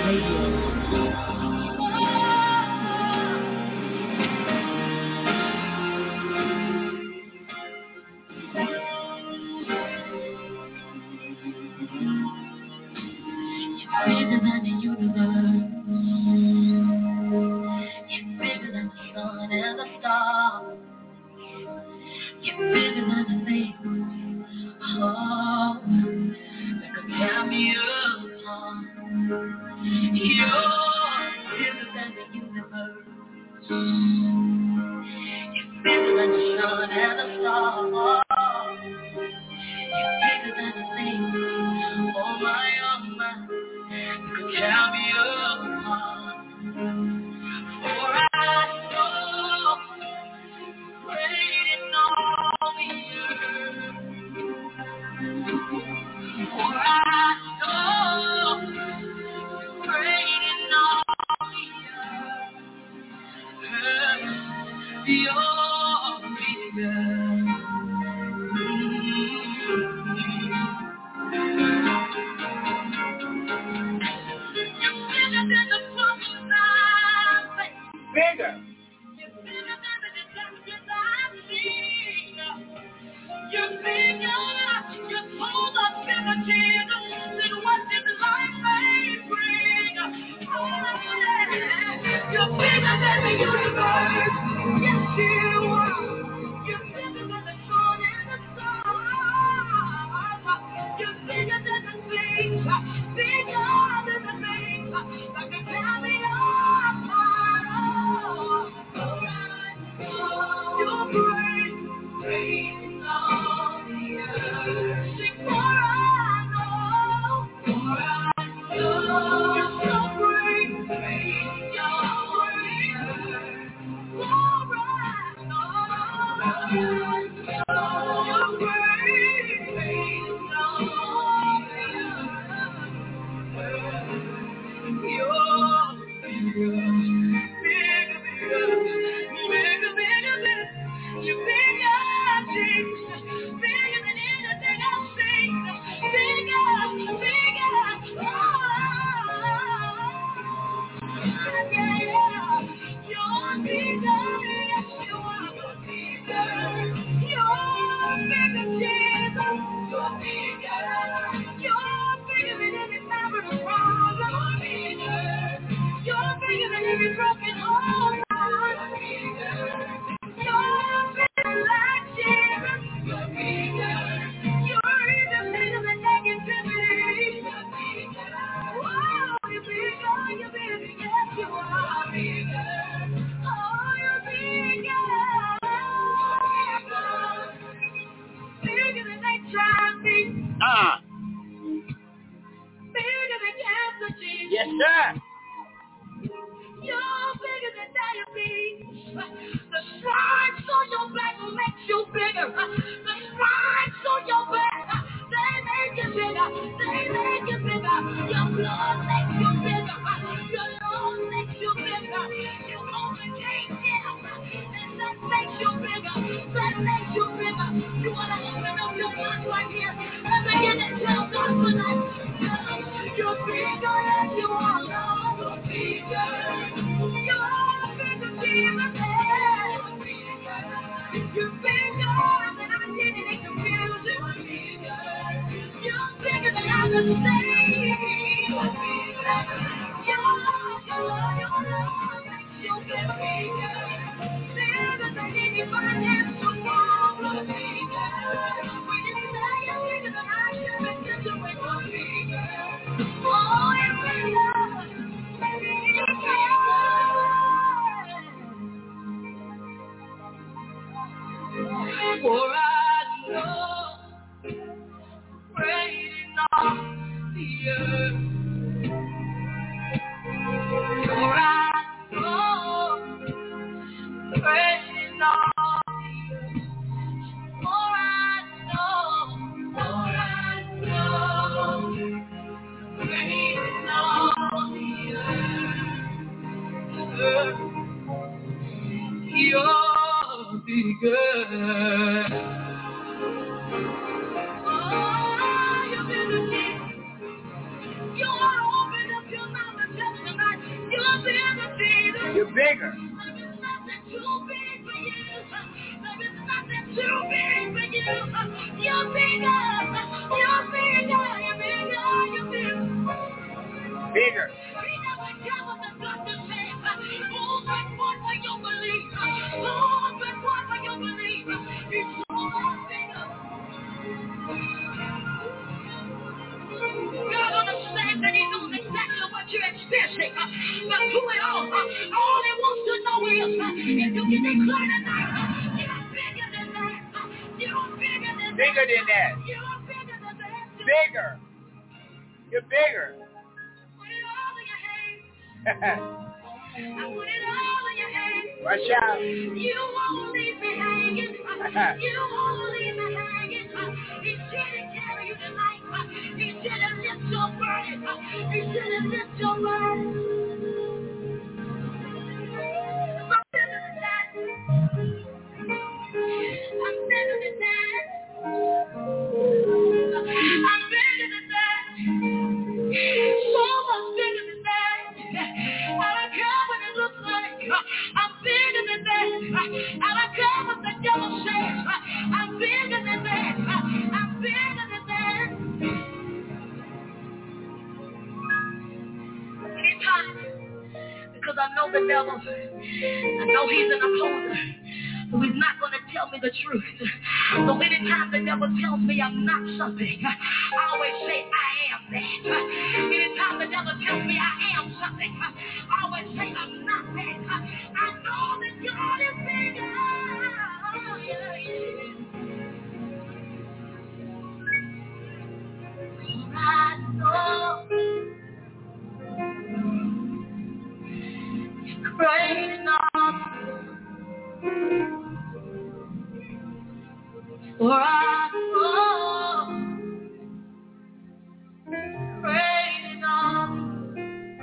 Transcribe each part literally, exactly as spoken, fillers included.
bigger than the universe. You're bigger than the sun and the stars. You're bigger than the things, oh, that could tear me apart. You're bigger than the universe. You're bigger than the sun and the stars. You're bigger than the things, oh my, oh my, that could tear me apart. For I know great in all the earth. For I know great in all the earth. You're bigger. You're bigger than the problems I face. Bigger. You're bigger than the disasters I've seen. You're bigger. You're so much bigger, Jesus, than what this life may bring. Oh, yeah. You're bigger than the universe. Yes, you are. You're bigger than the sun and the stars. You're bigger than the things, bigger than the things that can tear me apart. Oh, you're great, great in all the earth. Sing for I know, for I know you're so great, great in all the earth. For I know you're great, great in all the earth. You're bigger, bigger, bigger, bigger, bigger, bigger. You're bigger, Jesus, bigger than anything I've seen. Bigger, bigger, oh, yeah, yeah. You're bigger, yes you are. You're bigger, Jesus. You're bigger. You're bigger than any marital problem. You're bigger than every broken heart. You're bigger like Jesus. You're bigger. You're even bigger than negativity. Oh, you're bigger, you're bigger, yes you are. Oh, you're bigger. Bigger than H I V. Ah. Bigger than cancer, Jesus. Yes, sir. You're bigger than diabetes. The stripes on your back makes you bigger. The stripes on your back, they make you bigger. They make you bigger. Your blood makes you bigger. Your love makes you bigger. You overcame death, and that makes you bigger. That makes you bigger. You want to open up your mouth right here and begin to tell God tonight. You're bigger as you are. You're bigger. You're bigger, Jesus. You're bigger than identity and confusion. You're bigger than I can say. You're bigger. Your love, your love, your love makes you bigger. Bigger than any financial problem. When you say you're bigger than I can make you do it, you're bigger. Oh, you're bigger. For I know great in all the earth. For I know great in all the earth. For I know, for I know great in all the earth. You're bigger. Oh, you're bigger. You want to open up your mouth and tell You're bigger. Too big for you. There is nothing too big for you. You're bigger. You're bigger. You're bigger. You're bigger. Bigger. He never care what the doctor says. Oh, but what for your belief? Oh, but what for your belief? He's so much bigger. God understands that He knows exactly what you're experiencing. But through it all, all He wants to know is if you can declare tonight, you're bigger than that. You're bigger than that. Bigger than that. You're bigger than that. Bigger. You're bigger. Put it all in your hands. I put it all in your hands. Watch out. You won't leave me hanging. You won't leave me hanging. He didn't carry you tonight. He didn't lift your burden. He didn't lift your burden. I'm better than that. I'm better than that. I'm better than that. So much bigger than that. I don't care what it looks like. I'm bigger than that. I don't care what the devil says. I'm bigger than that. I'm bigger than that. Anytime, because I know the devil. I know he's an opposer. So he's not going to tell me the truth. So anytime the devil tells me I'm not something, I always say I am that. Anytime the devil tells me I am something, I always say I'm not that. I know that God is bigger. I know it's great enough. For I know great enough.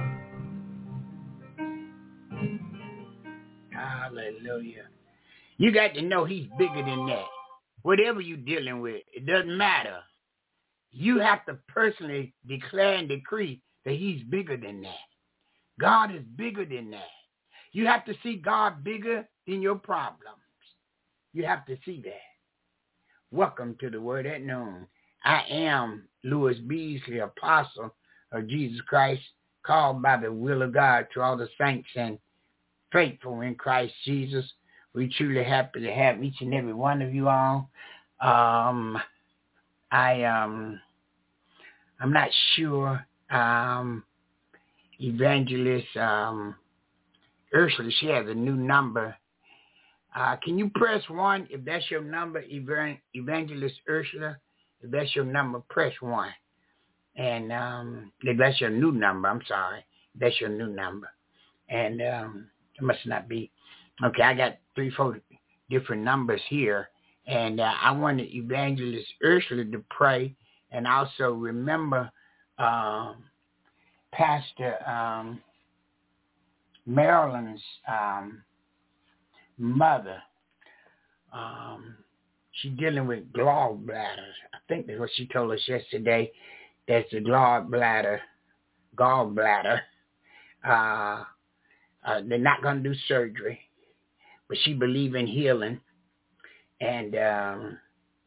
Hallelujah. You got to know He's bigger than that. Whatever you're dealing with, it doesn't matter. You have to personally declare and decree that He's bigger than that. God is bigger than that. You have to see God bigger than your problems. You have to see that. Welcome to the Word at Noon. I am Louis Beasley, apostle of Jesus Christ, called by the will of God to all the saints and faithful in Christ Jesus. We're truly happy to have each and every one of you on. Um, I um, I'm not sure. Um, Evangelist um, Ursula, she has a new number. Uh, can you press one if that's your number, Evan- Evangelist Ursula? If that's your number, press one. And um, if that's your new number, I'm sorry, that's your new number. And um, it must not be. Okay, I got three, four different numbers here. And uh, I wanted Evangelist Ursula to pray and also remember um, Pastor um, Marilyn's um, mother. Um, she's dealing with gallbladder. I think that's what she told us yesterday. That's the gallbladder. Gallbladder. Uh, uh, they're not going to do surgery, but she believes in healing. And um,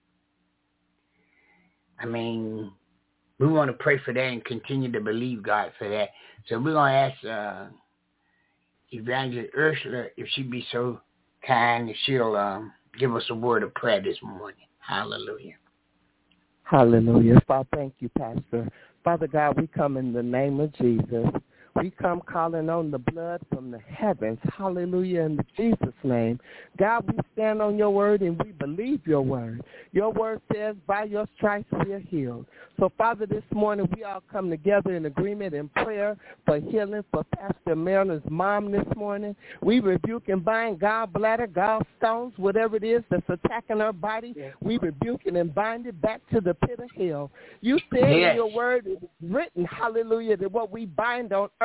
I mean, we want to pray for that and continue to believe God for that. So we're going to ask uh, Evangelist Ursula if she'd be so kind, if she'll um, give us a word of prayer this morning. Hallelujah. Hallelujah. Father, thank you, Pastor. Father God, we come in the name of Jesus. We come calling on the blood from the heavens. Hallelujah, in Jesus' name. God, we stand on your word and we believe your word. Your word says, by your stripes we are healed. So, Father, this morning we all come together in agreement in prayer for healing for Pastor Marilyn's mom this morning. We rebuke and bind gallbladder, gallstones, whatever it is that's attacking her body. Yes. We rebuke it and bind it back to the pit of hell. You said yes. in your word, it is written, hallelujah, that what we bind on earth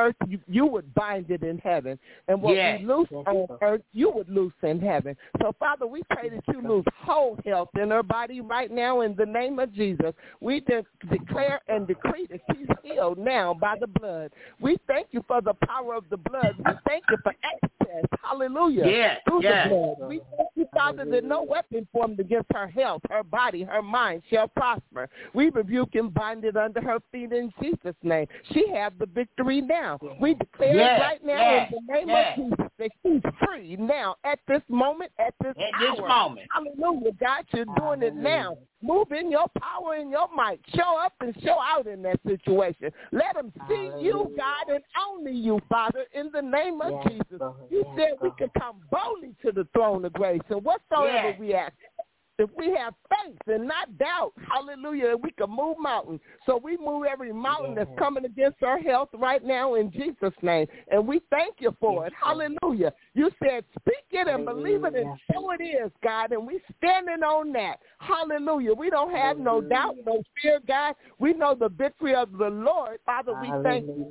earth, you, you would bind it in heaven. And what yes. we loose yes. on earth, you would loose in heaven. So, Father, we pray that you lose whole health in her body right now in the name of Jesus. We de- declare and decree that she's healed now by the blood. We thank you for the power of the blood. We thank you for access. Hallelujah. Yes, Through yes. the blood. We thank you, Father, that no weapon formed against her health, her body, her mind shall prosper. We rebuke and bind it under her feet in Jesus' name. She has the victory now. We declare yes, it right now yes, in the name yes. of Jesus that she's free now at this moment, at this At hour. this moment. Hallelujah, God, you're doing it now. Move in your power and your might. Show up and show out in that situation. Let them see Hallelujah. You, God, and only you, Father, in the name of yes, Jesus. Lord. You yes, said we could come boldly to the throne of grace. And whatsoever yes. we ask, if we have faith and not doubt, hallelujah, we can move mountains. So we move every mountain yes. that's coming against our health right now in Jesus' name. And we thank you for yes. it. Hallelujah. You said speak it and believe it, and so it is, God. And we standing on that. Hallelujah. We don't have no doubt, no fear, God. We know the victory of the Lord. Father, we thank you.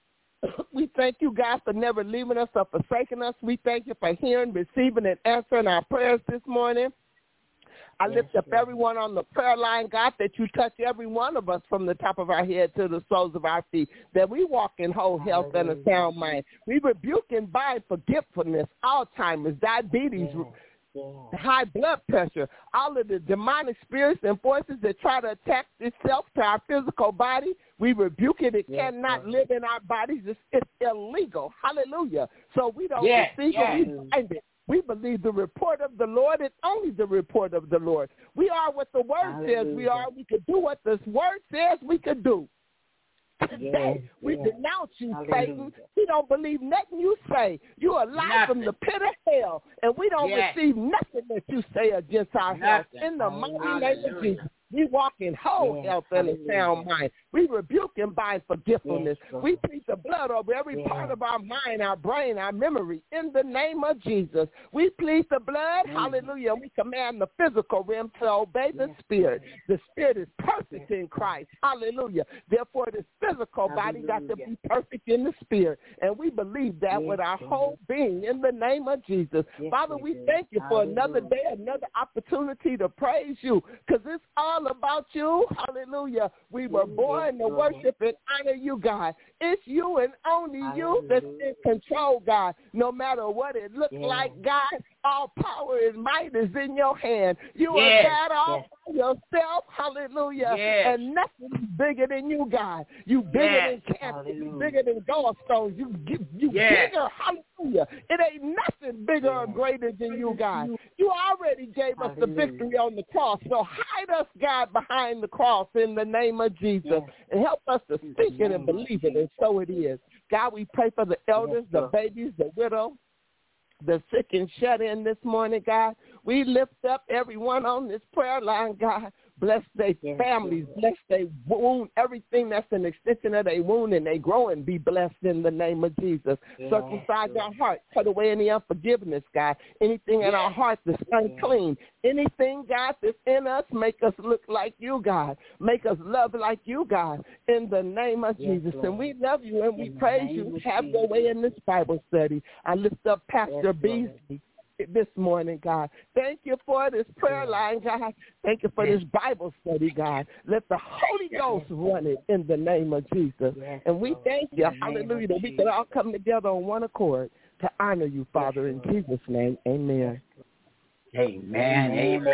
We thank you, God, for never leaving us or forsaking us. We thank you for hearing, receiving, and answering our prayers this morning. I lift yes, up yes. everyone on the prayer line, God, that you touch every one of us from the top of our head to the soles of our feet, that we walk in whole health Hallelujah. And a sound mind. We rebuke and bind forgetfulness, Alzheimer's, diabetes, yes, yes. high blood pressure, all of the demonic spirits and forces that try to attack itself to our physical body. We rebuke it. It yes, cannot yes. live in our bodies. It's, it's illegal. Hallelujah. So we don't yes, receive yes. it. We bind it. We believe the report of the Lord is only the report of the Lord. We are what the word Hallelujah. Says we are. We could do what the word says we could do. Today, yes, we yes. denounce you, Hallelujah. Satan. We don't believe nothing you say. You are lied from the pit of hell, and we don't yes. receive nothing that you say against our nothing. Health. In the mighty name of Jesus, we walk in whole yes. health and a sound mind. We rebuke and bind forgetfulness. Yes, we plead the blood over every yes. part of our mind, our brain, our memory. In the name of Jesus, we plead the blood. Yes. Hallelujah. We command the physical realm to obey the yes. spirit. The spirit is perfect yes. in Christ. Hallelujah. Therefore, this physical Hallelujah. Body got to be perfect in the spirit. And we believe that yes. with our whole being in the name of Jesus. Yes. Father, we thank you for Hallelujah. Another day, another opportunity to praise you, because it's all about you. Hallelujah. We were born to worship and honor you, God. It's you and only you that's in control, God. No matter what it looks yeah. like, God, all power and might is in your hand. You yes. are God all yes. by yourself. Hallelujah. Yes. And nothing is bigger than you, God. You bigger yes. than cancer. You bigger than gallstones. You, you yes. bigger. Hallelujah. It ain't nothing bigger yes. or greater than you, God. You already gave us Hallelujah. The victory on the cross. So hide us, God, behind the cross in the name of Jesus. Yes. And help us to speak it and believe it, and so it is. God, we pray for the elders, yes, the babies, the widow, the sick and shut in this morning, God. We lift up everyone on this prayer line, God. Bless their yes, families. Yes. Bless their wound. Everything that's an extension of their wound and they grow and be blessed in the name of Jesus. Yes, Circumcise yes. our hearts. Cut away any unforgiveness, God. Anything yes. in our hearts that's unclean. Yes. Anything, God, that's in us, make us look like you, God. Make us love like you, God, in the name of yes, Jesus. Lord. And we love you and we in praise you. Have your way in this Bible study. I lift up Pastor yes, Beasley this morning, God. Thank you for this prayer line, God. Thank you for this Bible study, God. Let the Holy Ghost run it in the name of Jesus. And we thank you, hallelujah, that we can all come together on one accord to honor you, Father, in Jesus' name. Amen. Amen. Amen.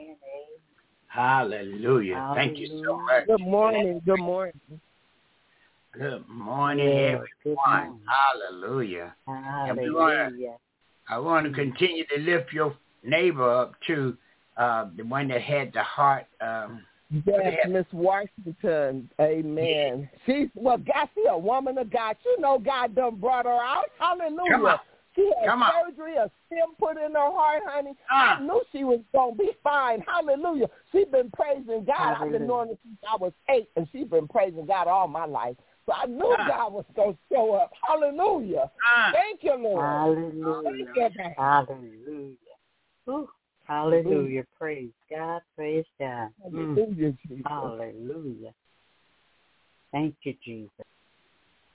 Hallelujah. Thank you so much. Good morning. Good morning. Good morning, everyone. Hallelujah. Hallelujah. I want to continue to lift your neighbor up to uh, the one that had the heart. Um, yes, Miss Washington. Amen. She's, well, God, she's a woman of God. You know God done brought her out. Hallelujah. Come on. She had Come surgery, on. a stem put in her heart, honey. Uh. I knew she was going to be fine. Hallelujah. She's been praising God. Hallelujah. I've been knowing her since I was eight, and she's been praising God all my life. So I knew uh. God was going to show up. Hallelujah. Uh. Thank you, Lord. Hallelujah. Thank you, God. Hallelujah. Ooh. Hallelujah. Praise God. Praise God. Hallelujah, Jesus. Hallelujah. Thank you, Jesus.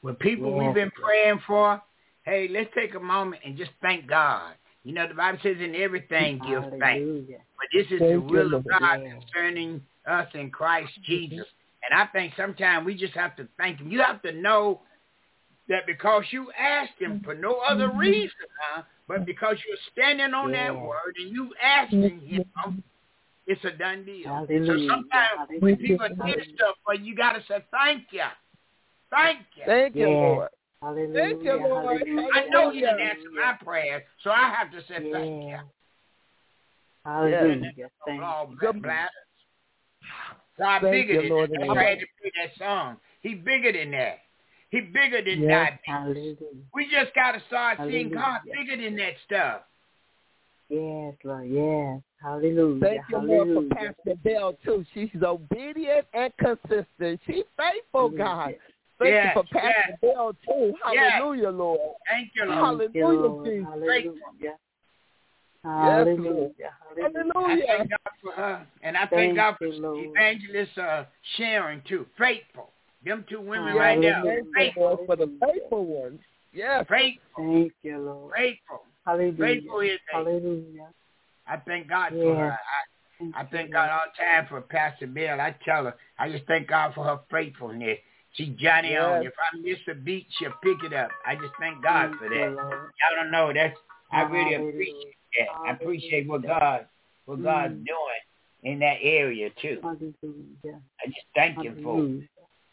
with people Yes. we've been praying for, hey, let's take a moment and just thank God. You know, the Bible says in everything give Hallelujah. thanks. But this is Thank the you, will Lord. of God Yeah. concerning us in Christ Jesus. And I think sometimes we just have to thank him. You have to know that because you asked him for no other reason, huh, but because you're standing on Yeah. that word and you asking him, it's a done deal. Hallelujah. So sometimes when people did stuff, but you got to say thank you. Thank you. Thank you, Yeah. Lord. Hallelujah. Thank you, Lord. Hallelujah. I know he didn't Hallelujah. answer my prayers, so I have to say thank you. Yeah. Hallelujah. No Thank gall you. Good. bladders. God Thank bigger you, than Lord. that. That's why I had to play that song. He bigger than that. He bigger than Yes. diabetes. Hallelujah. We just got to start seeing God Hallelujah. bigger than that stuff. Yes, Lord. Yes. Hallelujah. Thank you, Lord, Hallelujah. for Pastor Bell, too. She's obedient and consistent. She's faithful, God. Thank Yes, you for Pastor yes. Bell, too. Yes. Hallelujah, Lord. Thank you, Lord. Thank you, Hallelujah, Lord. Jesus. Hallelujah. Lord. Hallelujah. I Hallelujah. thank God for her, and I thank, Thank God for you, Lord. Evangelist uh, Sharon, too. Faithful. Them two women Hallelujah. right there. Thank you, Faithful. Lord, for the faithful ones. Yes. Faithful. Thank you, Lord. Faithful. Hallelujah. Faithful is they. Hallelujah. I thank God Yes. for her. I, Thank I you, thank Lord. God all the time for Pastor Bill. I tell her, I just thank God for her faithfulness. She Johnny Yes. on. If I miss a beat, she'll pick it up. I just thank God Thank for you, that. Lord. Y'all don't know. That's I really Hallelujah. appreciate that. I appreciate what Hallelujah. God what God's Mm. doing in that area too. Hallelujah. I just thank Him for it. Hallelujah.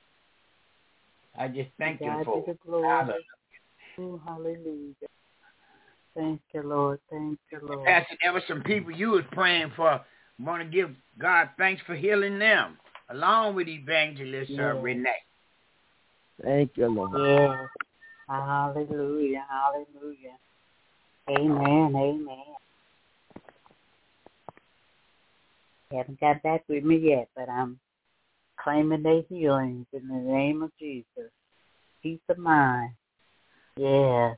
I just thank Him God for be the it. glory. Hallelujah. Oh, hallelujah. Thank you, Lord. Thank you, Lord. Pastor, there were some people you was praying for. Want to give God thanks for healing them, along with Evangelist uh, Yes. Renee. Thank you, Lord. Yes. Hallelujah. Hallelujah. Amen. Amen. Haven't got back with me yet, but I'm claiming their healings in the name of Jesus. Peace of mind. Yeah.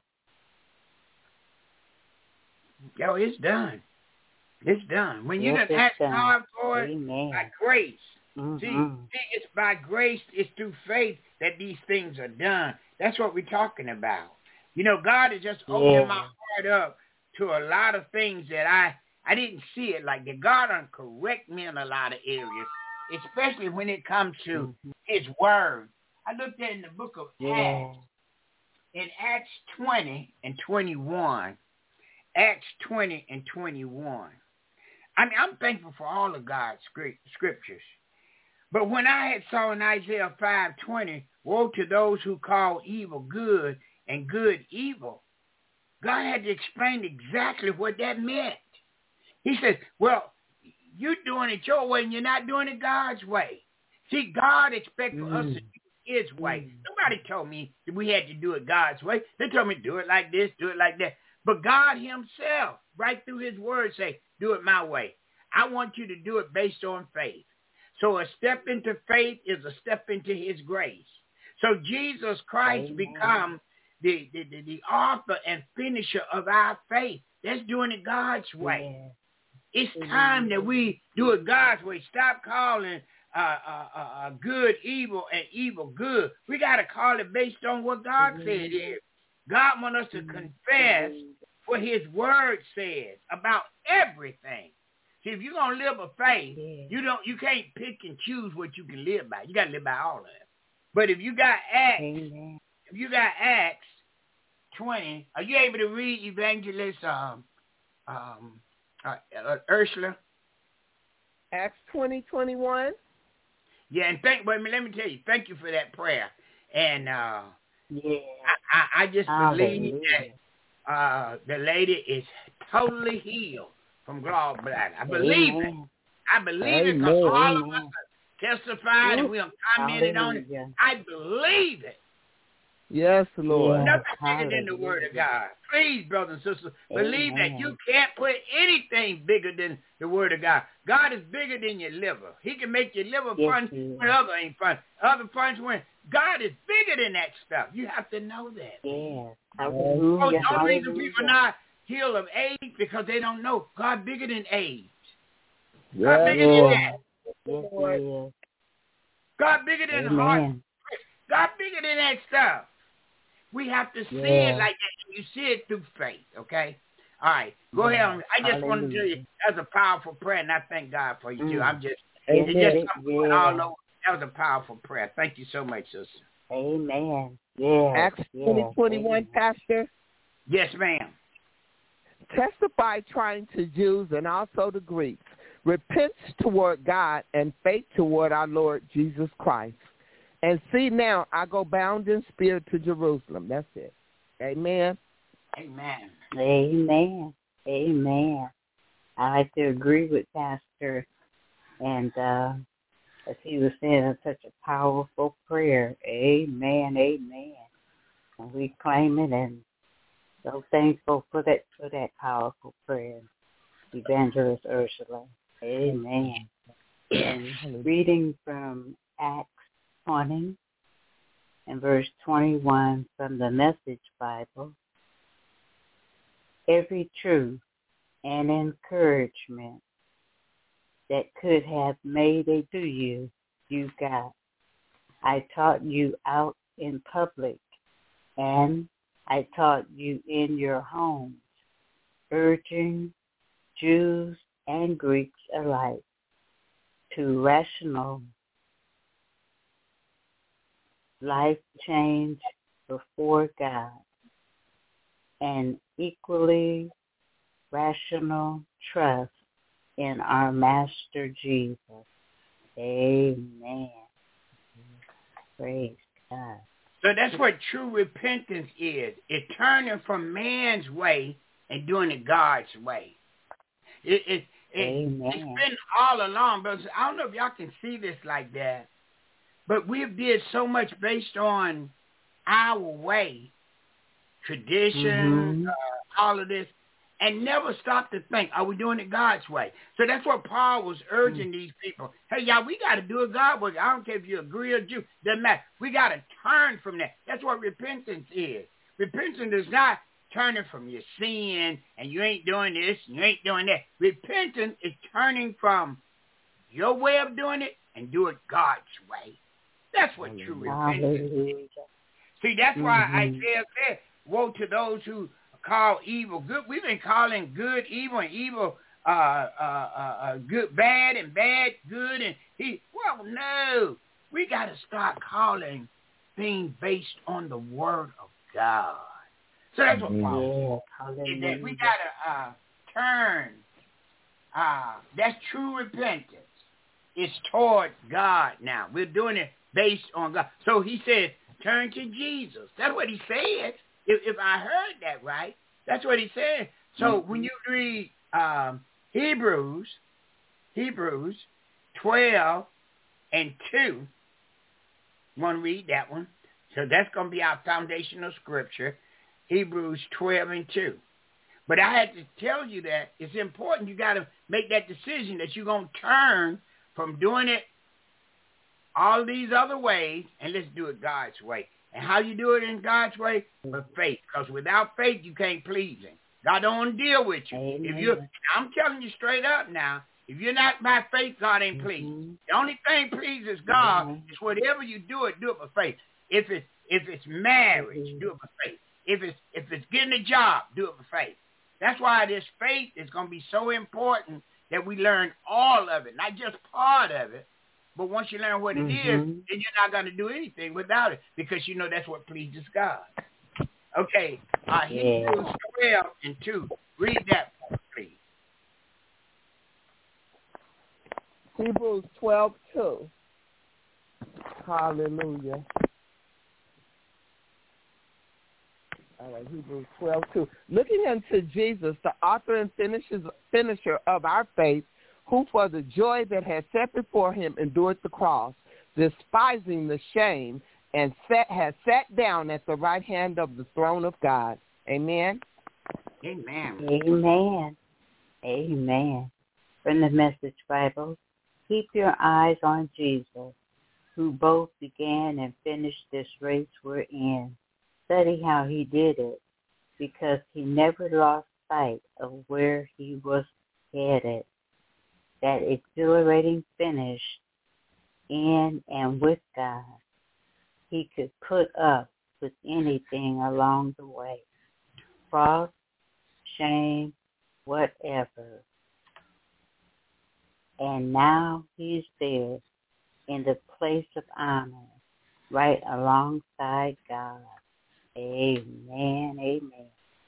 Yo, it's done. It's done. When you Yes, done it's ask done. God for it, Amen. by grace. Mm-hmm. See, see, it's by grace, it's through faith that these things are done. That's what we're talking about. You know, God has just opened Yeah. my heart up to a lot of things that I, I didn't see it like that. God done correct me in a lot of areas, especially when it comes to Mm-hmm. His Word. I looked at in the book of Yeah. Acts, in Acts twenty and twenty-one, Acts twenty and twenty-one. I mean, I'm thankful for all of God's scriptures. But when I had saw in Isaiah five twenty, woe to those who call evil good and good evil, God had to explain exactly what that meant. He said, well, you're doing it your way and you're not doing it God's way. See, God expects for us to do it His way. Nobody told me that we had to do it God's way. They told me do it like this, do it like that. But God Himself, right through His word, say, do it my way. I want you to do it based on faith. So a step into faith is a step into His grace. So Jesus Christ Amen. become the, the, the, the author and finisher of our faith. That's doing it God's way. Yeah. It's time that we do it God's way. Stop calling uh, uh, uh, uh, good evil and evil good. We got to call it based on what God Mm-hmm. said here. God wants us to confess what His word says about everything. See, if you're gonna live a faith, Yeah. you don't, you can't pick and choose what you can live by. You got to live by all of it. But if you got Acts, Amen. if you got Acts twenty, are you able to read Evangelist um, um, uh, uh, Ursula? Acts twenty, twenty-one. Yeah, and thank. But let me tell you, thank you for that prayer. And uh, Yeah. I, I, I just believe Hallelujah. that uh, the lady is totally healed from gallbladder. I believe it. Amen. I believe it because Amen. all of us Amen. have testified and we have commented on it. Hallelujah. I believe it. Yes, Lord. Yeah. Nothing bigger than the word of God. Please, brothers and sisters, believe that Amen. you can't put anything bigger than the word of God. God is bigger than your liver. He can make your liver Yes, fun He is. when other ain't fun. Other funds when God is bigger than that stuff. You have to know that. Yes. Oh, Hallelujah. the only reason Hallelujah. people not healed of AIDS because they don't know God bigger than AIDS. God Yes, bigger than Yeah. that. Yes, He Lord. is. God bigger than heart. Amen. God bigger than that stuff. We have to see Yeah. it like that. You see it through faith, okay? All right, go Yeah. ahead. I just want to tell you, that was a powerful prayer, and I thank God for you, too. Mm. I'm just, Amen. it's just something Yeah. all over. That was a powerful prayer. Thank you so much, sister. Amen. Yeah. Acts twenty twenty-one, Pastor. Yes, ma'am. Testify trying to Jews and also the Greeks. Repents toward God and faith toward our Lord Jesus Christ. And see now, I go bound in spirit to Jerusalem. That's it. Amen. Amen. Amen. Amen. I like to agree with Pastor. And uh, as he was saying, it's such a powerful prayer. Amen. Amen. And we claim it and so thankful for that for that powerful prayer. Evangelist Ursula. Amen. And reading from Acts twenty and verse twenty-one from the Message Bible. Every truth and encouragement that could have made it to you, you got. I taught you out in public, and I taught you in your homes, urging Jews and Greeks alike to rational life change before God and equally rational trust in our Master Jesus. Amen. Praise God. So that's what true repentance is. It's turning from man's way and doing it God's way. It, it, it, Amen. It's been all along, but I don't know if y'all can see this like that, but we've did so much based on our way, tradition, Mm-hmm. uh, all of this, and never stop to think, are we doing it God's way? So that's what Paul was urging mm-hmm. these people. Hey, y'all, we got to do it God's way. I don't care if you agree or Jew. Doesn't matter. We got to turn from that. That's what repentance is. Repentance is not turning from your sin and you ain't doing this and you ain't doing that. Repentance is turning from your way of doing it and do it God's way. That's what true repentance is. See, that's why mm-hmm. Isaiah said, woe to those who call evil good. We've been calling good evil and evil uh, uh, uh, uh, good bad and bad good. And he, well, no. We got to start calling things based on the word of God. So that's what Paul said. That we got to uh, turn. Uh, that's true repentance. It's toward God now. We're doing it based on God. So he said, turn to Jesus. That's what he said. If, if I heard that right, that's what he said. So mm-hmm. when you read um, Hebrews, Hebrews twelve and two, you want to read that one? So that's going to be our foundational scripture, Hebrews twelve and two. But I had to tell you that it's important. You got to make that decision that you're going to turn from doing it all these other ways, and let's do it God's way. And how you do it in God's way? With faith. Because without faith, you can't please him. God don't want to deal with you. Amen. If you, I'm telling you straight up now, if you're not by faith, God ain't mm-hmm. pleased. The only thing pleases God mm-hmm. is whatever you do it, do it for faith. If it's if it's marriage, mm-hmm. do it for faith. If it's if it's getting a job, do it for faith. That's why this faith is going to be so important that we learn all of it, not just part of it. But once you learn what it mm-hmm. is, then you're not going to do anything without it because you know that's what pleases God. Okay, uh, yeah. Hebrews twelve and two. Read that for me, please. Hebrews twelve two. Hallelujah. All right, Hebrews twelve two. Looking unto Jesus, the author and finisher of our faith, who for the joy that had set before him endured the cross, despising the shame, and sat, has sat down at the right hand of the throne of God. Amen? Amen. Amen. Amen. From the Message Bible, keep your eyes on Jesus, who both began and finished this race we're in. Study how he did it, because he never lost sight of where he was headed. That exhilarating finish in and with God. He could put up with anything along the way. Cross, shame, whatever. And now he's there in the place of honor, right alongside God. Amen, amen.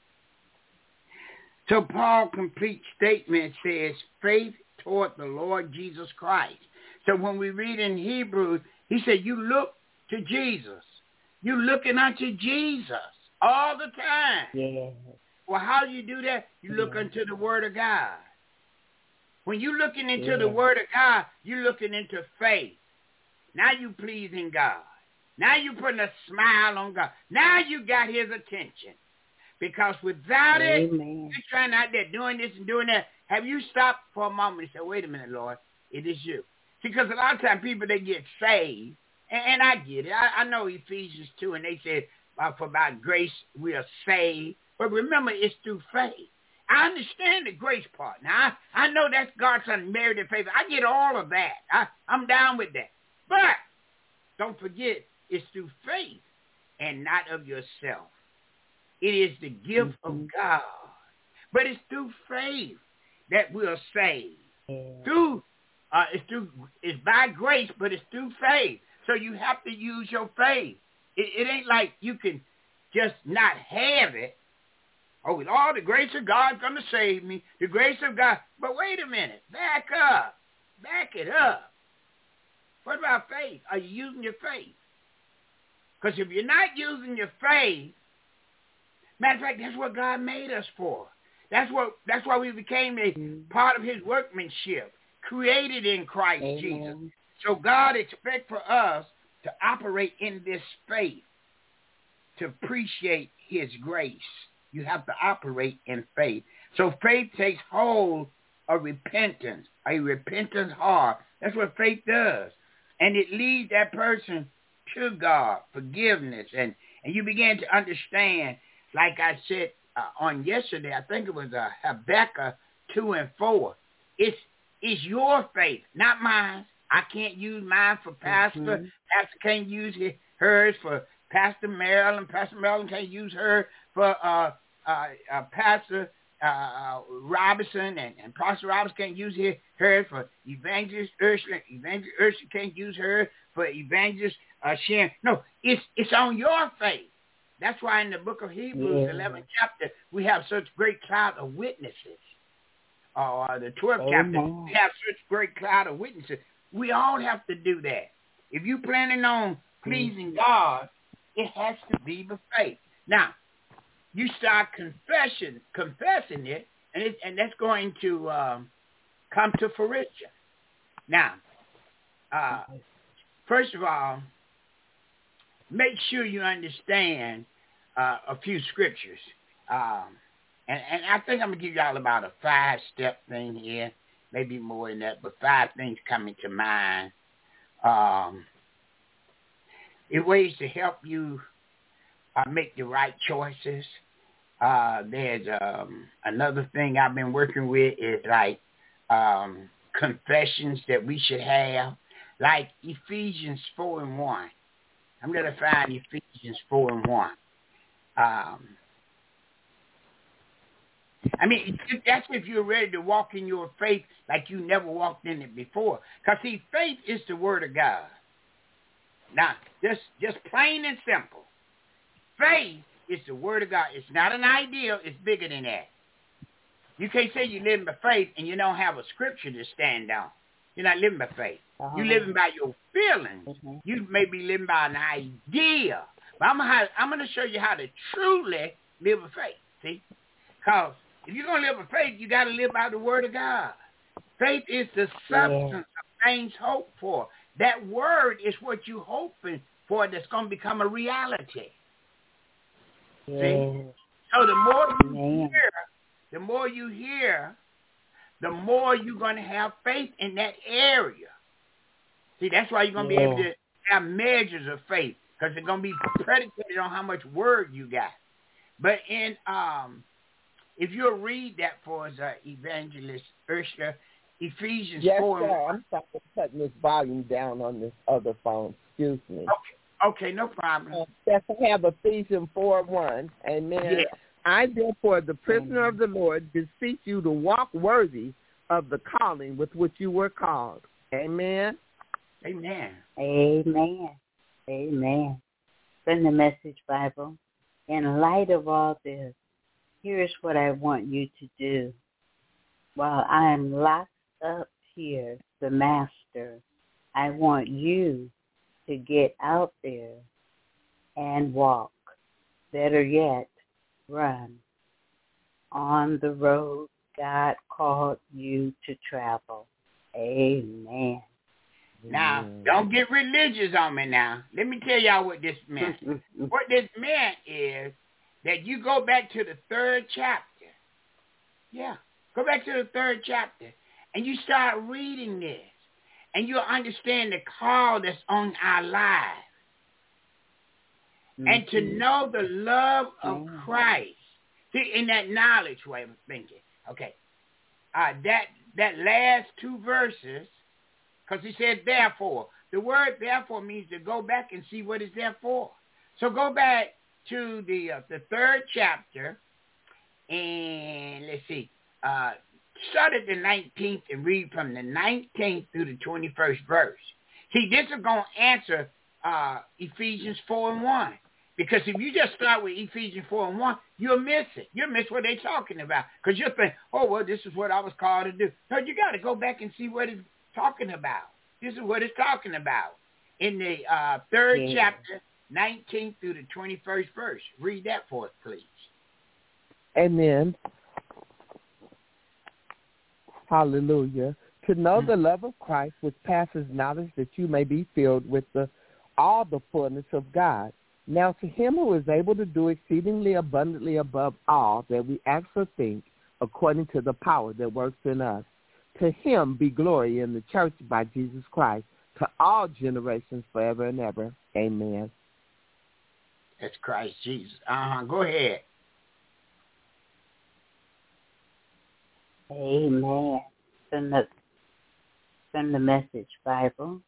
So Paul's complete statement says faith toward the Lord Jesus Christ. So when we read in Hebrews, he said, you look to Jesus. You're looking unto Jesus all the time. Yes. Well, how do you do that? You look yes. unto the Word of God. When you're looking into yes. the Word of God, you're looking into faith. Now you pleasing God. Now you putting a smile on God. Now you got his attention. Because without Amen. it, you're trying out there doing this and doing that. Have you stopped for a moment and said, wait a minute, Lord, it is you? Because a lot of times people, they get saved, and, and I get it. I, I know Ephesians two, and they said, uh, for by grace we are saved. But remember, it's through faith. I understand the grace part. Now, I, I know that's God's unmerited favor. I get all of that. I, I'm down with that. But don't forget, it's through faith and not of yourself. It is the gift mm-hmm. of God. But it's through faith that we are saved. Yeah. Through, uh, it's through, it's by grace, but it's through faith. So you have to use your faith. It, it ain't like you can just not have it. Oh, with all the grace of God's going to save me. The grace of God. But wait a minute. Back up. Back it up. What about faith? Are you using your faith? Because if you're not using your faith, matter of fact, that's what God made us for. That's what. That's why we became a part of his workmanship, created in Christ Amen. Jesus. So God expects for us to operate in this faith, to appreciate his grace. You have to operate in faith. So faith takes hold of repentance, a repentant heart. That's what faith does. And it leads that person to God, forgiveness. And, and you begin to understand, like I said uh, on yesterday, I think it was uh, Habakkuk two and four. It's, it's your faith, not mine. I can't use mine for Pastor. Mm-hmm. Pastor can't use his, hers for Pastor Marilyn. Pastor Marilyn can't use her for uh, uh, uh, Pastor uh, Robinson. And, and Pastor Robinson can't use his, hers for Evangelist Ursula. Evangelist Ursula can't use her for Evangelist uh, Sharon. No, it's, it's on your faith. That's why in the book of Hebrews, yeah. eleventh chapter, we have such great cloud of witnesses. Or uh, the twelfth oh, chapter, no. we have such great cloud of witnesses. We all have to do that. If you're planning on pleasing mm. God, it has to be by faith. Now, you start confession, confessing it, and it, and that's going to um, come to fruition. Now, uh, first of all, make sure you understand uh, a few scriptures. Um, and, and I think I'm going to give y'all about a five-step thing here. Maybe more than that, but five things coming to mind. Um, in ways to help you uh, make the right choices. Uh, there's um, another thing I've been working with is like um, confessions that we should have, like Ephesians four and one. I'm going to find Ephesians four and one. Um, I mean, that's if you're ready to walk in your faith like you never walked in it before. Because, see, faith is the word of God. Now, just, just plain and simple. Faith is the word of God. It's not an ideal. It's bigger than that. You can't say you're living by faith and you don't have a scripture to stand on. You're not living by faith. Uh-huh. You're living by your feelings. Mm-hmm. You may be living by an idea. But I'm going I'm to show you how to truly live by faith. See? Because if you're going to live by faith, you got to live by the word of God. Faith is the substance yeah. of things hoped for. That word is what you're hoping for that's going to become a reality. Yeah. See? So the more you Man. hear, the more you hear, the more you're going to have faith in that area. See, that's why you're going to yeah. be able to have measures of faith, because they're going to be predicated on how much word you got. But in um, if you'll read that for us, uh, Evangelist Ursula, Ephesians yes, four. Yes, sir. I'm sorry for cutting this volume down on this other phone. Excuse me. Okay. Okay, no problem. Uh, that's to have Ephesians four one. Amen. Yeah. I, therefore, the prisoner of the Lord, beseech you to walk worthy of the calling with which you were called. Amen. Amen. Amen. Amen. From the Message Bible, in light of all this, here's what I want you to do. While I am locked up here, the Master, I want you to get out there and walk. Better yet, run on the road God called you to travel. Amen. Now, Amen. don't get religious on me now. Let me tell y'all what this meant. What this meant is that you go back to the third chapter. Yeah, go back to the third chapter, and you start reading this, and you'll understand the call that's on our lives. Mm-hmm. And to know the love of mm-hmm. Christ. See, in that knowledge way of thinking. Okay. Uh, that that last two verses, because he said therefore. The word therefore means to go back and see what is there for. So go back to the uh, the third chapter, and let's see. Uh, start at the nineteenth and read from the nineteenth through the twenty-first verse. See, this is going to answer uh, Ephesians four and one. Because if you just start with Ephesians four and one, you'll miss it. You'll miss what they're talking about. Because you'll think, oh, well, this is what I was called to do. No, you got to go back and see what it's talking about. This is what it's talking about. In the uh, third yeah. chapter, nineteenth through the twenty-first verse. Read that for us, please. Amen. Hallelujah. To know the love of Christ which passes knowledge, that you may be filled with the all the fullness of God. Now to him who is able to do exceedingly abundantly above all that we ask or think, according to the power that works in us, to him be glory in the church by Jesus Christ, to all generations forever and ever. Amen. That's Christ Jesus. Uh-huh. Go ahead. Amen. From the, from the Message Bible.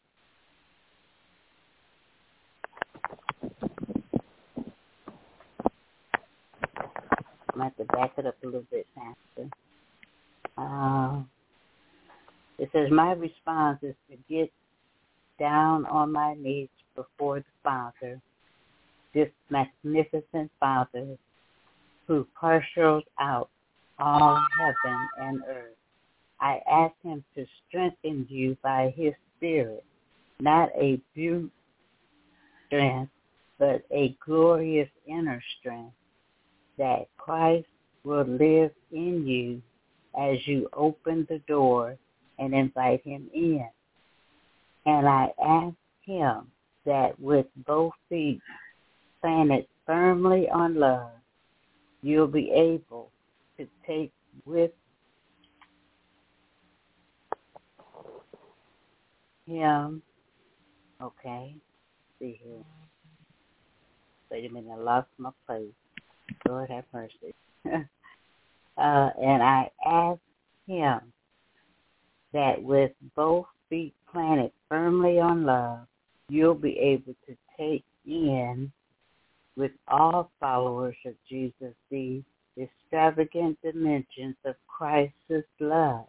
I have to back it up a little bit faster. Uh, it says, my response is to get down on my knees before the Father, this magnificent Father who parcels out all heaven and earth. I ask him to strengthen you by his Spirit, not a brute strength, but a glorious inner strength, that Christ will live in you as you open the door and invite him in. And I ask him that with both feet planted firmly on love, you'll be able to take with him. Okay, see here. Wait a minute, I lost my place. Lord have mercy. uh, and I ask him that with both feet planted firmly on love, you'll be able to take in with all followers of Jesus the extravagant dimensions of Christ's love.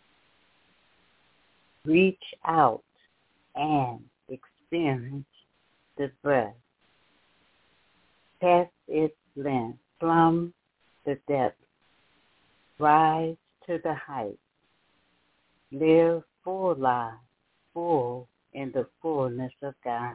Reach out and experience the breadth. Test its length, plumb the depth, rise to the height, live full life, full in the fullness of God.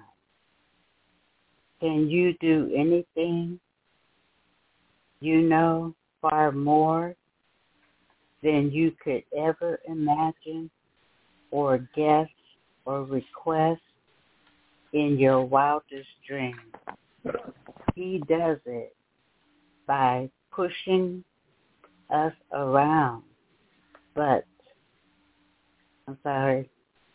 Can you do anything? You know far more than you could ever imagine or guess or request in your wildest dreams. He does it by pushing us around, but, I'm sorry,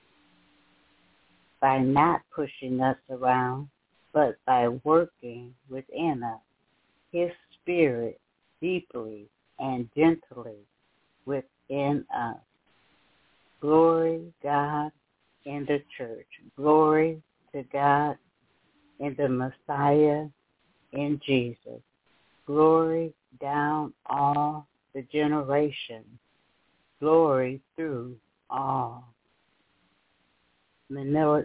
by not pushing us around, but by working within us, his Spirit deeply and gently within us. Glory God in the church. Glory to God in the Messiah, in Jesus. Glory down all the generations. Glory through all. Manila,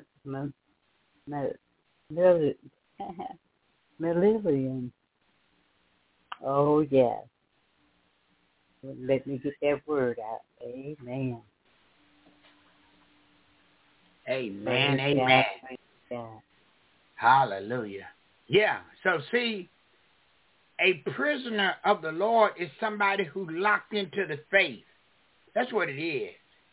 Millennium. Oh, yes. Let me get that word out. Amen. Amen. Amen. Yeah. Hallelujah. Yeah. So see, a prisoner of the Lord is somebody who locked into the faith. That's what it is.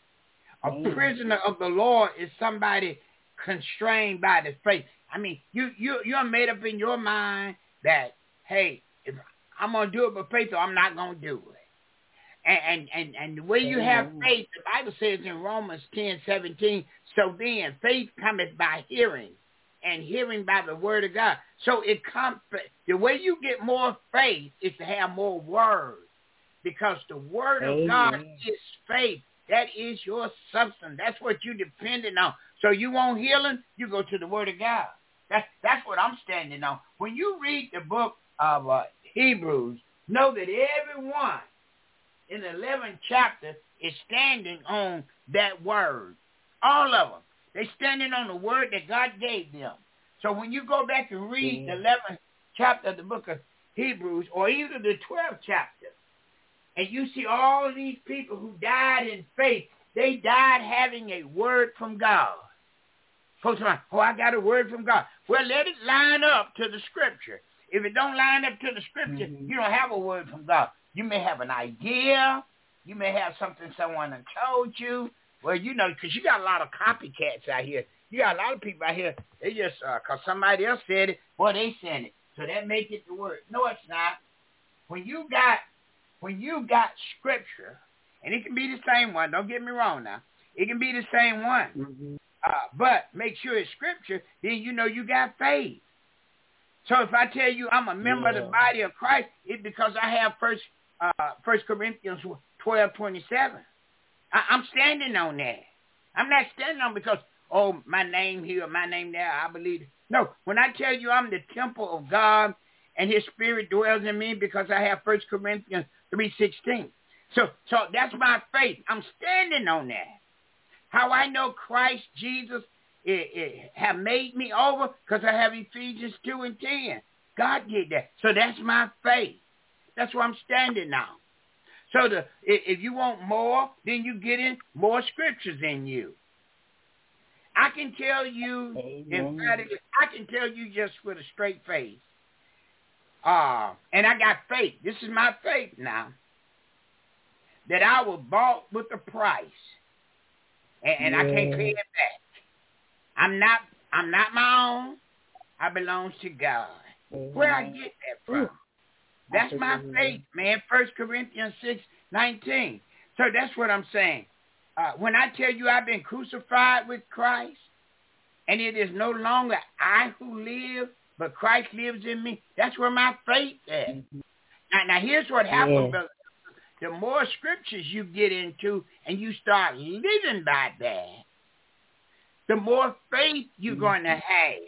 A Amen. prisoner of the Lord is somebody constrained by the faith. I mean, you you you're made up in your mind that, hey, if I'm gonna do it by faith, or I'm not gonna do it. And and and, and the way you have faith, the Bible says in Romans ten seventeen, so then faith cometh by hearing, and hearing by the word of God. So it comes. The way you get more faith is to have more word, because the word Amen. of God is faith. That is your substance. That's what you're depending on. So you want healing, you go to the word of God. That's that's what I'm standing on. When you read the book of uh, Hebrews, know that everyone in the eleventh chapter is standing on that word. All of them. They're standing on the word that God gave them. So when you go back and read the eleventh chapter of the book of Hebrews, or even the twelfth chapter, and you see all of these people who died in faith, they died having a word from God. Folks are like, oh, I got a word from God. Well, let it line up to the scripture. If it don't line up to the scripture, mm-hmm. you don't have a word from God. You may have an idea. You may have something someone has told you. Well, you know, because you got a lot of copycats out here. You got a lot of people out here, they just, because uh, somebody else said it, boy, they said it. So that make it the word. No, it's not. When you got, when you got scripture, and it can be the same one, don't get me wrong now. It can be the same one. Mm-hmm. Uh, but make sure it's scripture, then you know you got faith. So if I tell you I'm a member yeah. of the body of Christ, it's because I have First uh, First Corinthians twelve twenty-seven. I, I'm standing on that. I'm not standing on because, oh, my name here, my name there, I believe it. No, when I tell you I'm the temple of God and his spirit dwells in me because I have First Corinthians three sixteen. So, so that's my faith. I'm standing on that. How I know Christ Jesus it, it have made me over because I have Ephesians two and ten. God did that. So that's my faith. That's what I'm standing on. So the if you want more, then you get in more scriptures in you. I can tell you, emphatically, I can tell you just with a straight face. Uh, and I got faith. This is my faith now. That I was bought with a price. And, and yeah. I can't pay it back. I'm not I'm not my own. I belong to God. Mm-hmm. Where I get that from? Ooh. That's my faith, man. First Corinthians six nineteen. So that's what I'm saying. Uh, when I tell you I've been crucified with Christ, and it is no longer I who live, but Christ lives in me, that's where my faith is. Mm-hmm. Now, now, here's what happens, yeah. brother. The more scriptures you get into and you start living by that, the more faith you're mm-hmm. going to have.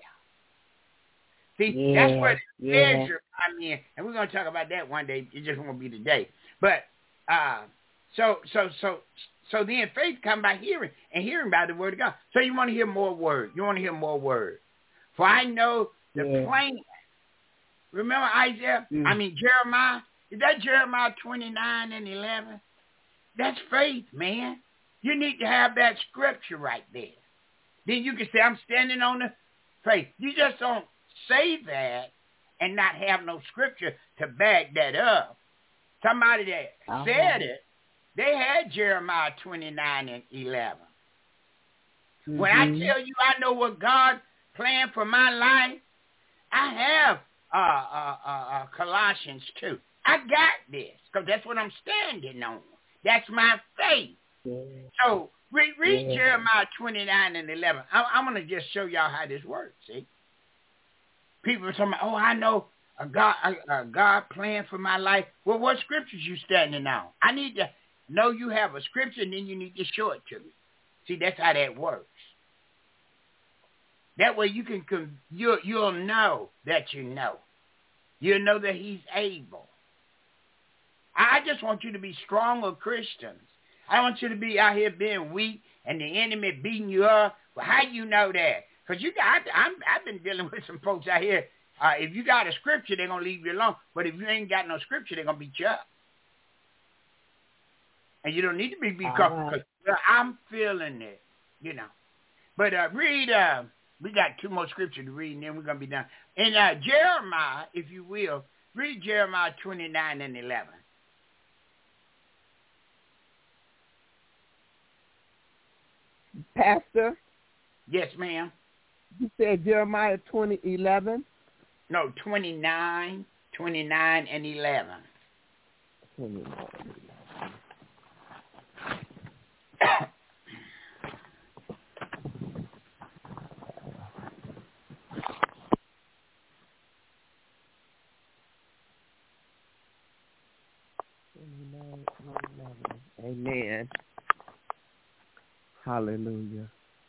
See, yeah, that's where the yeah. measure comes in. And we're going to talk about that one day. It just won't be today. But uh, so so so so then faith comes by hearing, and hearing by the word of God. So you want to hear more word. You want to hear more word. For I know the yeah. plan. Remember Isaiah? Mm. I mean Jeremiah. Is that Jeremiah twenty-nine and eleven? That's faith, man. You need to have that scripture right there. Then you can say, I'm standing on the faith. You just don't say that and not have no scripture to back that up. Somebody that uh-huh. said it, they had Jeremiah twenty-nine and eleven. Mm-hmm. When I tell you I know what God planned for my life, I have uh, uh, uh, uh, Colossians two. I got this because that's what I'm standing on. That's my faith. Yeah. So read, read yeah. Jeremiah twenty-nine and eleven. I, I'm going to just show y'all how this works, see? People are talking about, oh, I know a God, a, a God plan for my life. Well, what scriptures you standing on? I need to know you have a scripture, and then you need to show it to me. See, that's how that works. That way you can, you'll, you'll know that you know. You'll know that he's able. I just want you to be stronger Christians. I don't want you to be out here being weak and the enemy beating you up. Well, how do you know that? Because you got, I'm, I've been dealing with some folks out here. Uh, if you got a scripture, they're going to leave you alone. But if you ain't got no scripture, they're going to beat you up. And you don't need to be beat up because well, I'm feeling it, you know. But uh, read, uh, we got two more scriptures to read, and then we're going to be done. In uh, Jeremiah, if you will, read Jeremiah twenty-nine and eleven. Pastor? Yes, ma'am. You said Jeremiah twenty, eleven? No, twenty-nine, twenty-nine and eleven. twenty-nine. Amen. Hallelujah.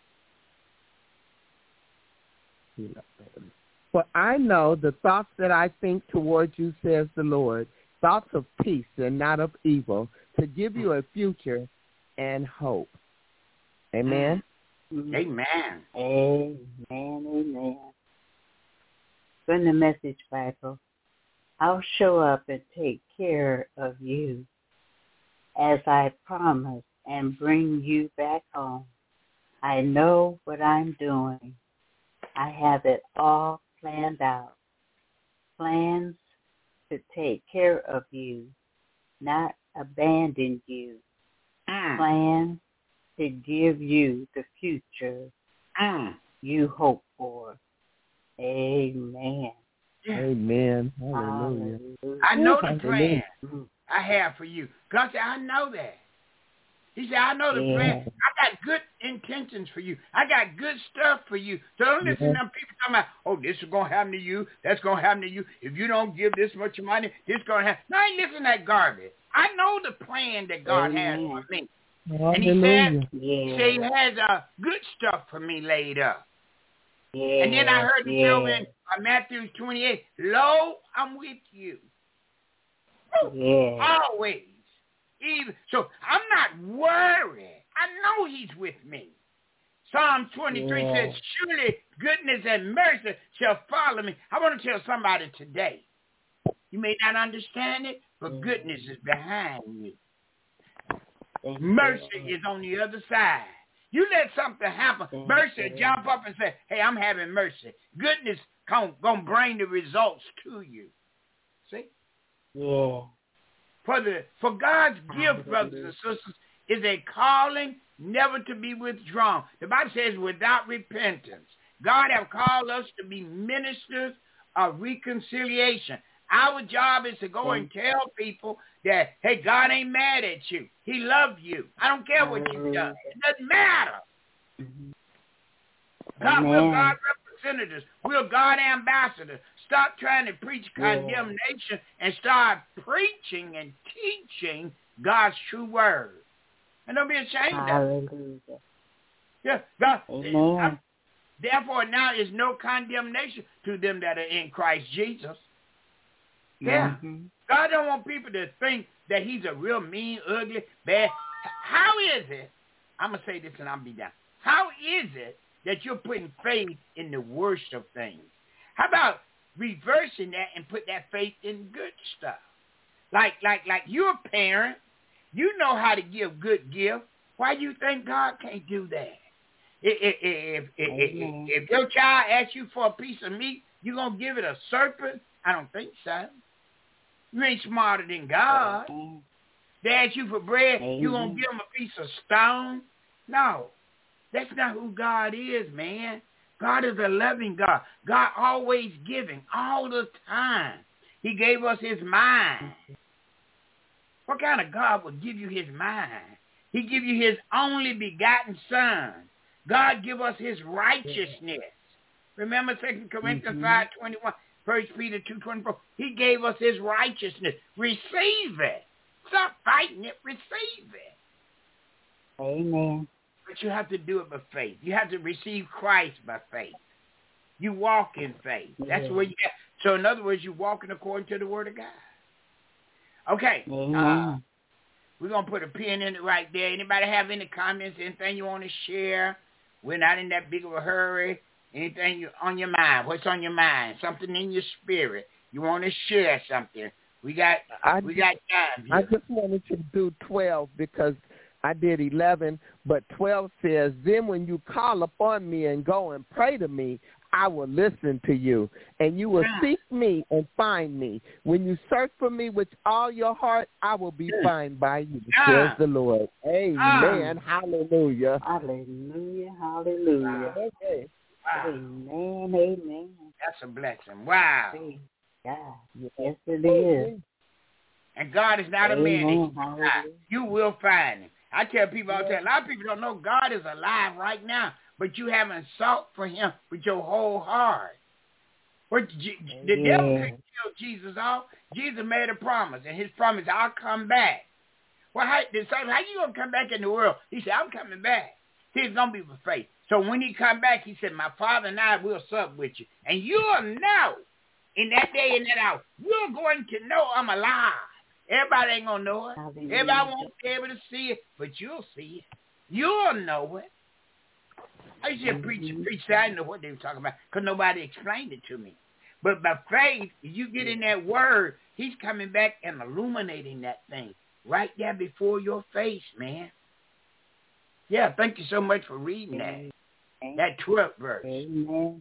For I know the thoughts that I think towards you, says the Lord, thoughts of peace and not of evil, to give you a future and hope. Amen. Amen. Amen. Amen. From the Message Bible, I'll show up and take care of you as I promised and bring you back home. I know what I'm doing. I have it all planned out. Plans to take care of you, not abandon you. Mm. Plans to give you the future mm. you hope for. Amen. Amen. Hallelujah. I know the plan I have for you. God said, I know that. He said, I know the yeah. plan. I got good intentions for you. I got good stuff for you. So don't listen yeah. to them people talking about, oh, this is going to happen to you. That's going to happen to you. If you don't give this much money, this is going to happen. No, I ain't listening to that garbage. I know the plan that God Amen. has for me. Hallelujah. And he said, yeah. he, said he has uh, good stuff for me laid up. Yeah. And then I heard him yeah. tell me in uh, Matthew twenty-eight, lo, I'm with you. Yeah. Always. Even, so I'm not worried. I know he's with me. Psalm twenty-three yeah. says, surely goodness and mercy shall follow me. I want to tell somebody today, you may not understand it, but yeah. goodness is behind you. Thank mercy you. is on the other side. You let something happen, Thank mercy you. jump up and say, hey, I'm having mercy. Goodness going to bring the results to you. See? Yeah. For the for God's gift, brothers and sisters, is a calling never to be withdrawn. The Bible says without repentance. God have called us to be ministers of reconciliation. Our job is to go and tell people that, hey, God ain't mad at you. He loves you. I don't care what you've done. It doesn't matter. God, Amen. we're God representatives. We're God ambassadors. Stop trying to preach condemnation yeah. and start preaching and teaching God's true word. And don't be ashamed Hallelujah. of it. Yeah, God. Amen. Therefore, now is no condemnation to them that are in Christ Jesus. Yeah. Mm-hmm. God don't want people to think that he's a real mean, ugly, bad. How is it, I'm going to say this and I'll be done. How is it that you're putting faith in the worst of things? How about reversing that and put that faith in good stuff? Like, like, like you're a parent. You know how to give good gifts. Why do you think God can't do that? If, if, if, if, if your child asks you for a piece of meat, you going to give it a serpent? I don't think so. You ain't smarter than God. They ask you for bread, Amen. You going to give them a piece of stone? No. That's not who God is, man. God is a loving God. God always giving, all the time. He gave us his mind. What kind of God would give you his mind? He give you his only begotten son. God give us his righteousness. Remember Second Corinthians mm-hmm. five twenty-one, First Peter two twenty-four. He gave us his righteousness. Receive it. Stop fighting it. Receive it. Amen. But you have to do it by faith. You have to receive Christ by faith. You walk in faith. That's Yeah. where you get. So in other words, you're walking according to the word of God. Okay. Amen. Uh, we're going to put a pin in it right there. Anybody have any comments, anything you want to share? We're not in that big of a hurry. Anything you, on your mind? What's on your mind? Something in your spirit. You want to share something. We got I we just, got time here. I just wanted to do twelve because I did eleven, but twelve says, then when you call upon me and go and pray to me, I will listen to you, and you will Mm. seek me and find me. When you search for me with all your heart, I will be Mm. found by you, Ah. says the Lord. Amen. Hallelujah. Hallelujah. Hallelujah. Okay. Wow. Amen. Amen. That's a blessing. Wow. Praise God. Yes, it is. And God is not a man that he Amen. can lie. Hallelujah. You will find him. I tell people all the time, a lot of people don't know God is alive right now, but you haven't sought for him with your whole heart. What, the the Yeah. devil couldn't kill Jesus off. Jesus made a promise, and his promise, I'll come back. Well, how, the same, how you going to come back in the world? He said, I'm coming back. He's going to be with faith. So when he come back, he said, my Father and I will sup with you. And you'll know in that day and that hour, you're going to know I'm alive. Everybody ain't going to know it. Hallelujah. Everybody won't be able to see it, but you'll see it. You'll know it. I used to Mm-hmm. preach and preach that. I didn't know what they were talking about because nobody explained it to me. But by faith, if you get in that word, he's coming back and illuminating that thing right there before your face, man. Yeah, thank you so much for reading that. Amen. That twelfth verse. Amen.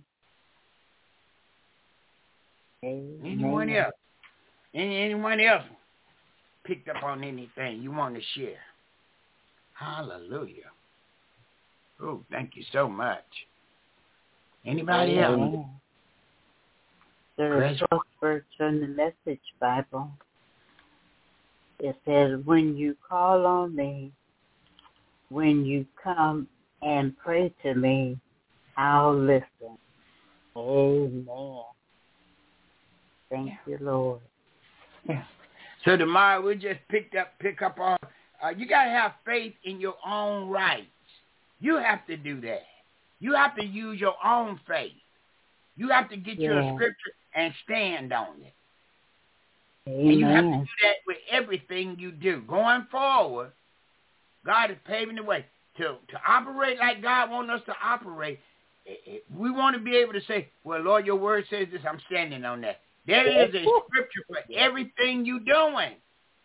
Amen. Anyone else? Any, anyone else picked up on anything you want to share? Hallelujah. Oh, thank you so much. Anybody else? Amen. There's a short verse in the Message Bible. It says, when you call on me, when you come and pray to me, I'll listen. Amen. Thank Yeah. you, Lord. Yeah. So tomorrow we'll just pick up, pick up on. Uh, you gotta have faith in your own rights. You have to do that. You have to use your own faith. You have to get Yeah. your scripture and stand on it. Amen. And you have to do that with everything you do. Going forward, God is paving the way to to operate like God wants us to operate. We want to be able to say, well, Lord, your word says this. I'm standing on that. There is a scripture for everything you're doing.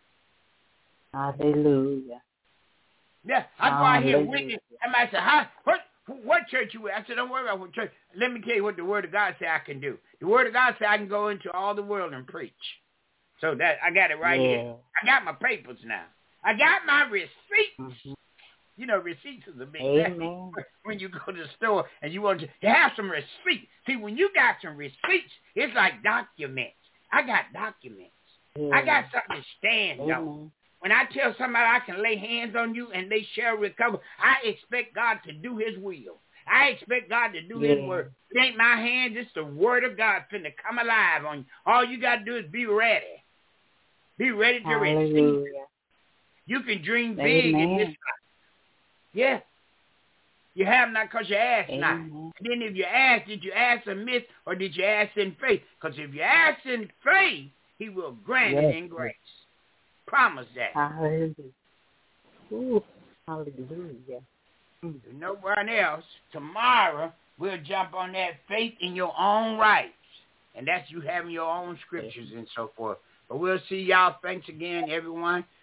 Hallelujah. Yeah, I go out here and Hallelujah. witness. I might say, huh? What, what church you at? I said, don't worry about what church. Let me tell you what the word of God say I can do. The word of God say I can go into all the world and preach. So that I got it right Yeah. here. I got my papers now. I got my receipts. Mm-hmm. You know, receipts is a big Amen. thing. When you go to the store and you want to, to have some receipts. See, when you got some receipts, it's like documents. I got documents. Yeah. I got something to stand on. Amen. When I tell somebody I can lay hands on you and they shall recover, I expect God to do his will. I expect God to do Yeah. his word. It ain't my hands, it's the word of God finna come alive on you. All you got to do is be ready. Be ready to receive. Hallelujah. You can dream big in Amen. this life. Yeah. You have not because you ask not. Amen. And then if you ask, did you ask amiss or did you ask in faith? Because if you ask in faith, he will grant Yes. it in grace. Promise that. Hallelujah. Ooh, hallelujah. To no one else, tomorrow we'll jump on that faith in your own rights. And that's you having your own scriptures and so forth. But we'll see y'all. Thanks again, everyone.